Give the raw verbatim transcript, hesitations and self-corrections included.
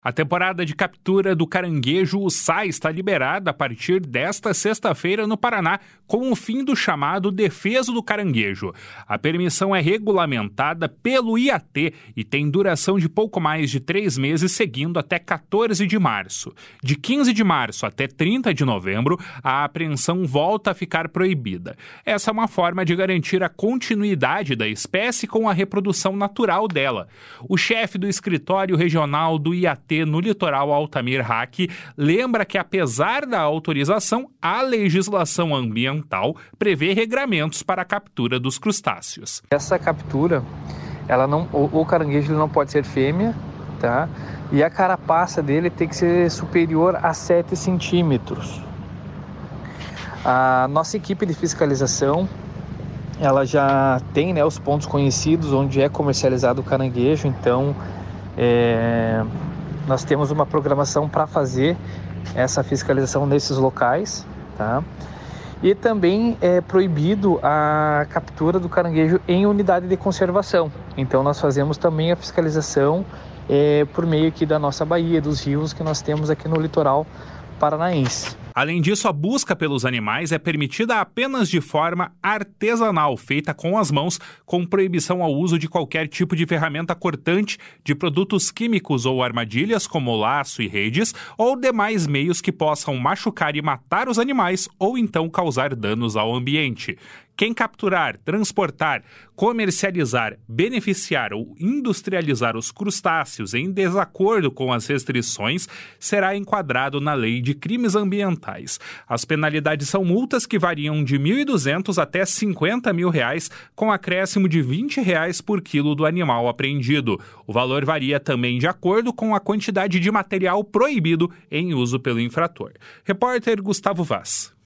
A temporada de captura do caranguejo uçá está liberada a partir desta sexta-feira no Paraná, com o fim do chamado Defesa do Caranguejo. A permissão é regulamentada pelo I A T e tem duração de pouco mais de três meses, seguindo até quatorze de março. De quinze de março até trinta de novembro, a apreensão volta a ficar proibida. Essa é uma forma de garantir a continuidade da espécie com a reprodução natural dela. O chefe do escritório regional do I A T no litoral Altamir Hack lembra que, apesar da autorização, a legislação ambiental prevê regramentos para a captura dos crustáceos. Essa captura, ela não, o, o caranguejo ele não pode ser fêmea, tá? E a carapaça dele tem que ser superior a sete centímetros. A nossa equipe de fiscalização, ela já tem, né, os pontos conhecidos onde é comercializado o caranguejo, então é... nós temos uma programação para fazer essa fiscalização nesses locais, tá? E também é proibido a captura do caranguejo em unidade de conservação. Então nós fazemos também a fiscalização é, por meio aqui da nossa baía, dos rios que nós temos aqui no litoral paranaense. Além disso, a busca pelos animais é permitida apenas de forma artesanal, feita com as mãos, com proibição ao uso de qualquer tipo de ferramenta cortante, de produtos químicos ou armadilhas, como laço e redes, ou demais meios que possam machucar e matar os animais ou então causar danos ao ambiente. Quem capturar, transportar, comercializar, beneficiar ou industrializar os crustáceos em desacordo com as restrições será enquadrado na Lei de Crimes Ambientais. As penalidades são multas que variam de mil e duzentos até cinquenta mil reais, com acréscimo de vinte reais por quilo do animal apreendido. O valor varia também de acordo com a quantidade de material proibido em uso pelo infrator. Repórter Gustavo Vaz.